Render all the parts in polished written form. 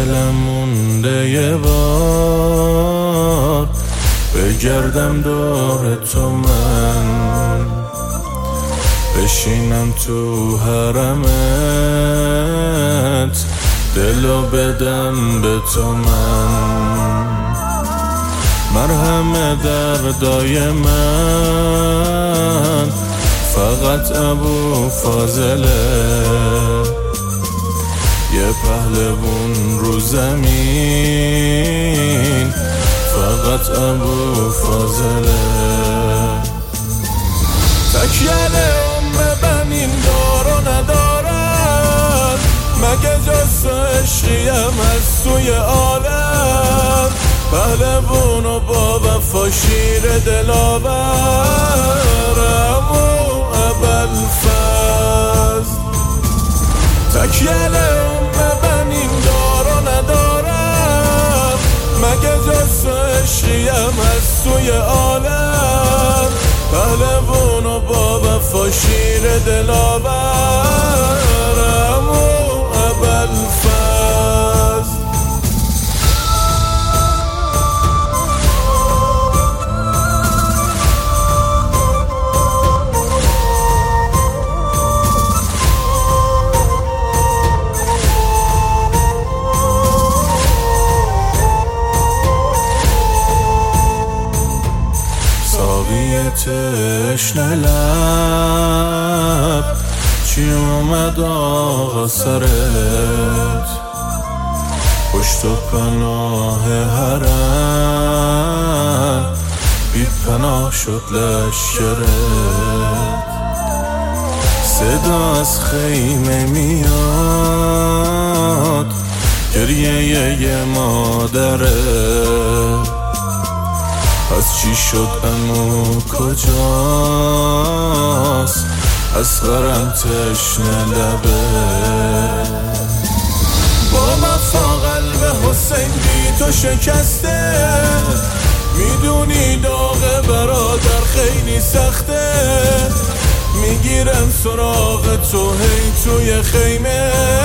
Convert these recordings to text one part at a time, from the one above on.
دلم مونده یه بار بگردم دور تو، من بشینم تو حرمت، دلو بدم به تو، من مرهم دردای من فقط ابو فاضله، یه پهلوون رو زمین فقط ابو فاضله. تکیه بنین دارو ندارم، مگه جز عشقیم از سوی عالم، پهلوون و با وفا شیر دلاورم و ابوالفضل. تکیه بنین دارو ندارم، مگه جز عشقیم از سوی عالم، پهلوون و با وفا شیر دلاورم و ابوالفضل. تشنه لب چی اومد آقا سرت، پشت و پناه حرم بی پناه شد لشکرت. صدا از خیمه میاد گریه یه مادره، از چی شد عمو کجاست، اصغرم تشنه لبه. با وفا قلب حسین بی تو شکسته، میدونی داغ برادر خیلی سخته، میگیرم سراغ تو هی توی خیمه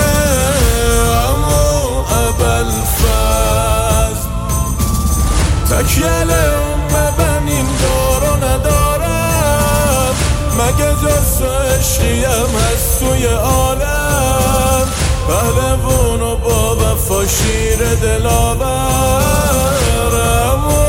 عمو ابوالفضل. تکیه بنین دارو ندارم، مگه جز عشقیم از سوی عالم، پهلوون و با وفا شیر دلاورم و